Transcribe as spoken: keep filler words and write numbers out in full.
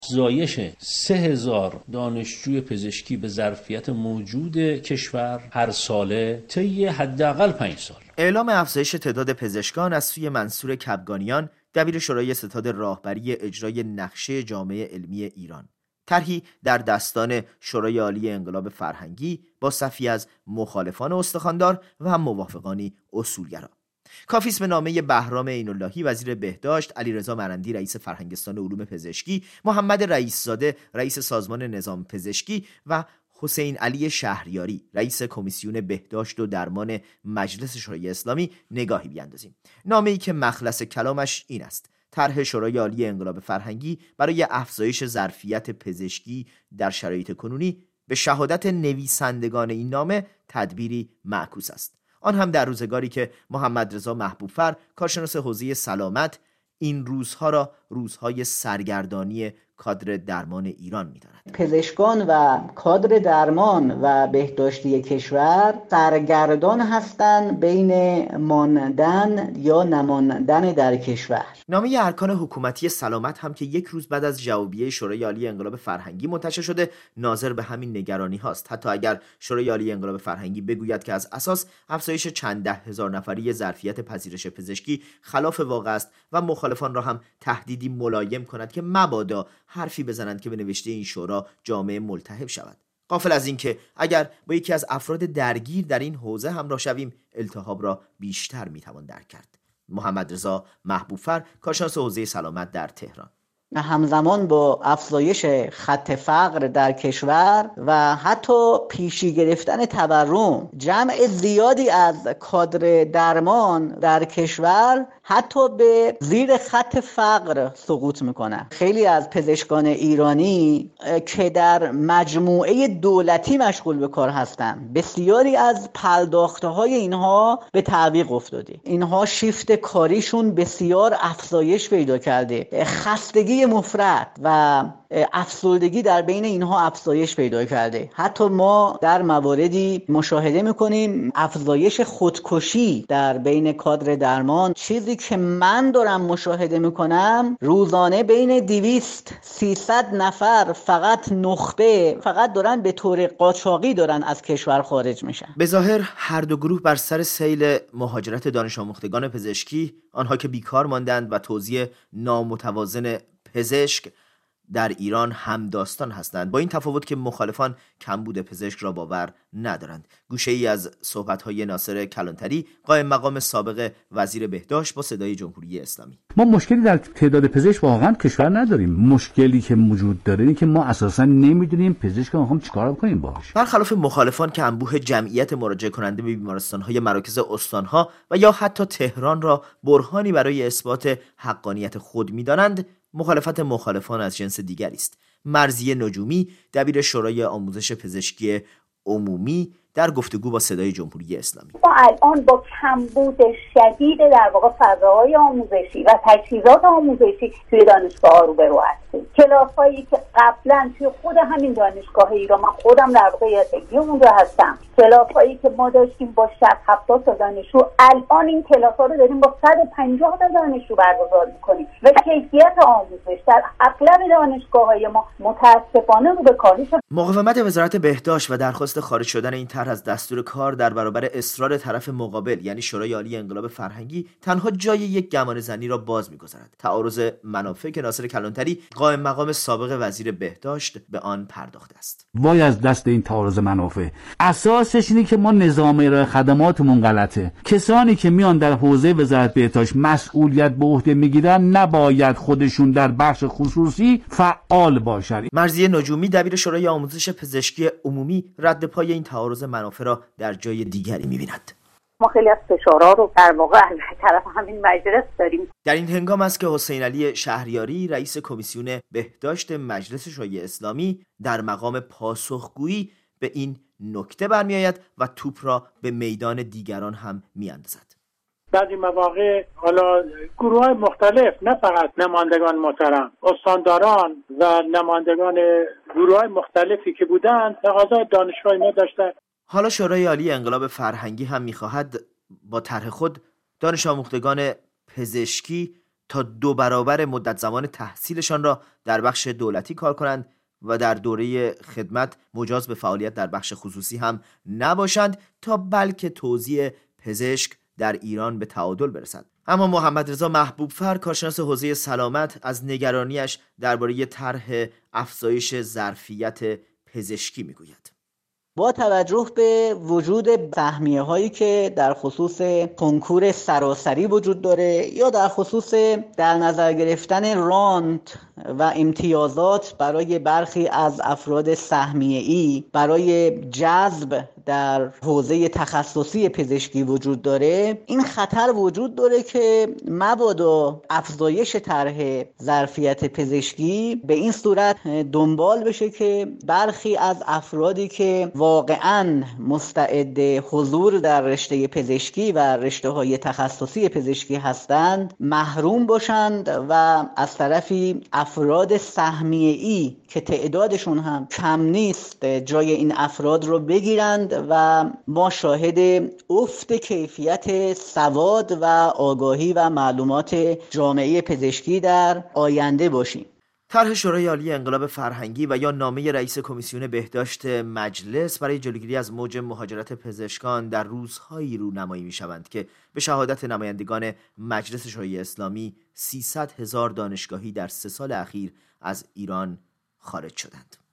افزایش سه هزار دانشجوی پزشکی به ظرفیت موجود کشور هر ساله طی حداقل پنج سال. اعلام افزایش تعداد پزشکان از سوی منصور کبگانیان، دبیر شورای ستاد راهبری اجرای نقشه جامعه علمی ایران، طرحی در دستان شورای عالی انقلاب فرهنگی با صفی از مخالفان استخواندار و هم موافقانی اصولگرا. کافی است به نامه بهرام عین‌اللهی وزیر بهداشت، علیرضا مرندی رئیس فرهنگستان علوم پزشکی، محمد رئیس‌زاده رئیس سازمان نظام پزشکی و حسین علی شهریاری رئیس کمیسیون بهداشت و درمان مجلس شورای اسلامی نگاهی بیاندازیم. نامه‌ای که مخلص کلامش این است: طرح شورای عالی انقلاب فرهنگی برای افزایش ظرفیت پزشکی در شرایط کنونی به شهادت نویسندگان این نامه تدبیری معکوس است، آن هم در روزگاری که محمد رضا محبوب‌فر کارشناس حوزه سلامت این روزها را روزهای سرگردانی کادر درمان ایران می‌داند. پزشکان و کادر درمان و بهداشتی کشور سرگردان هستند بین ماندن یا نماندن در کشور. نامه ارکان حکومتی سلامت هم که یک روز بعد از جوابیه شورای عالی انقلاب فرهنگی منتشر شده ناظر به همین نگرانی هاست. حتی اگر شورای عالی انقلاب فرهنگی بگوید که از اساس افزایش چند ده هزار نفری ظرفیت پذیرش پزشکی خلاف واقع است و مخالفان را هم تهدیدی ملایم کند که مبادا حرفی بزنند که به نوشته این شورا جامعه ملتهب شود. غافل از این که اگر با یکی از افراد درگیر در این حوزه همراه شویم التهاب را بیشتر میتوان درک کرد. محمد رضا محبوب‌فر کارشناس حوزه سلامت در تهران: همزمان با افزایش خط فقر در کشور و حتی پیشی گرفتن تورم، جمع زیادی از کادر درمان در کشور حتی به زیر خط فقر سقوط میکنن. خیلی از پزشکان ایرانی که در مجموعه دولتی مشغول به کار هستند، بسیاری از پرداختهای اینها به تعویق افتاده. اینها شیفت کاریشون بسیار افزایش پیدا کرده. خستگی مفرط و افسردگی در بین اینها افزایش پیدا کرده. حتی ما در مواردی مشاهده میکنیم افزایش خودکشی در بین کادر درمان. چیزی که من دارم مشاهده میکنم روزانه بین دویست سیصد نفر فقط نخبه فقط دارن به طور قاچاقی دارن از کشور خارج میشن. به ظاهر هر دو گروه بر سر سیل مهاجرت دانش آموختگان پزشکی، آنها که بیکار ماندند و توزیع نامتوازن پزشک در ایران هم داستان هستند، با این تفاوت که مخالفان کمبود پزشک را باور ندارند. گوشه‌ای از صحبت‌های ناصر کلانتری، قائم مقام سابق وزیر بهداشت، با صدای جمهوری اسلامی: ما مشکلی در تعداد پزشک واقعا کشور نداریم. مشکلی که وجود داره اینه که ما اساسا نمیدونیم پزشک ما هم چیکار بکنیم باهاش. برخلاف مخالفان که انبوه جمعیت مراجعه کننده به بیمارستان‌های مراکز استان‌ها و یا حتی تهران را برهانی برای اثبات حقانیت خود می‌دانند، مخالفت مخالفان از جنس دیگری است. مرضیه نجومی، دبیر شورای آموزش پزشکی عمومی، در گفتگو با صدای جمهوری اسلامی: ما الان با کمبود شدید در واقع فضاهای آموزشی و تجهیزات آموزشی توی دانشگاه‌ها روبرو هستیم. کلاس‌هایی که قبلا توی خود همین دانشگاه ایران، من خودم در واقع یادگی اونجا هستم، کلاس‌هایی که ما داشتیم با شصت هفتاد تا دانشجو، الان این کلاس‌ها رو داریم با صد و پنجاه تا دانشجو برگزار می‌کنیم و کیفیت آموزش در اغلب دانشگاه‌های ما متأسفانه رو به کاهش. مقاومت وزارت بهداشت و درخواست خارج شدن این طرح از دستور کار در برابر اصرار طرف مقابل یعنی شورای عالی انقلاب فرهنگی تنها جای یک گمان زنی را باز می‌گذارد: تعارض منافع که ناصر کلانتری، قائم مقام سابق وزیر بهداشت، به آن پرداخته است. وای از دست این تعارض منافع. اساسش اینه که ما نظام ارائه خدماتمون غلطه. کسانی که میان در حوزه وزارت بهداشت مسئولیت به عهده میگیرن نباید خودشون در بخش خصوصی فعال باشند. مرضیه نجومی، دبیر شورای آموزش پزشکی عمومی، رد پای این تعارض منافع را در جای دیگری می‌بیند. ما خیلی از فشارها رو در واقع از طرف همین مجلس داریم. در این هنگام است که حسین علی شهریاری، رئیس کمیسیون بهداشت مجلس شورای اسلامی، در مقام پاسخگویی به این نکته برمی‌آید و توپ را به میدان دیگران هم می‌اندازد. بعضی مواقع حالا گروه‌های مختلف، نه فقط نمایندگان محترم، استانداران و نمایندگان گروه‌های مختلفی که بودند تقاضای دانشگاه ما داشتند. حالا شورای عالی انقلاب فرهنگی هم می‌خواهد با طرح خود دانش آموختگان پزشکی تا دو برابر مدت زمان تحصیلشان را در بخش دولتی کار کنند و در دوره خدمت مجاز به فعالیت در بخش خصوصی هم نباشند تا بلکه توزیع پزشک در ایران به تعادل برسد. اما محمد رضا محبوبفر، کارشناس حوزه سلامت، از نگرانیش درباره طرح افزایش ظرفیت پزشکی میگوید. با توجه به وجود سهمیه هایی که در خصوص کنکور سراسری وجود داره یا در خصوص در نظر گرفتن رانت و امتیازات برای برخی از افراد سهمیه ای برای جذب در حوزه تخصصی پزشکی وجود داره، این خطر وجود داره که مبادا افزایش طرح ظرفیت پزشکی به این صورت دنبال بشه که برخی از افرادی که واقعاً مستعد حضور در رشته پزشکی و رشته های تخصصی پزشکی هستند محروم باشند و از طرفی افراد سهمیه ای که تعدادشون هم کم نیست جای این افراد رو بگیرند و ما شاهد افت کیفیت سواد و آگاهی و معلومات جامعه پزشکی در آینده باشیم. طرح شورای عالی انقلاب فرهنگی و یا نامه رئیس کمیسیون بهداشت مجلس برای جلوگیری از موج مهاجرت پزشکان در روزهایی رونمایی می‌شوند که به شهادت نمایندگان مجلس شورای اسلامی سیصد هزار دانشگاهی در سه سال اخیر از ایران خارج شدند.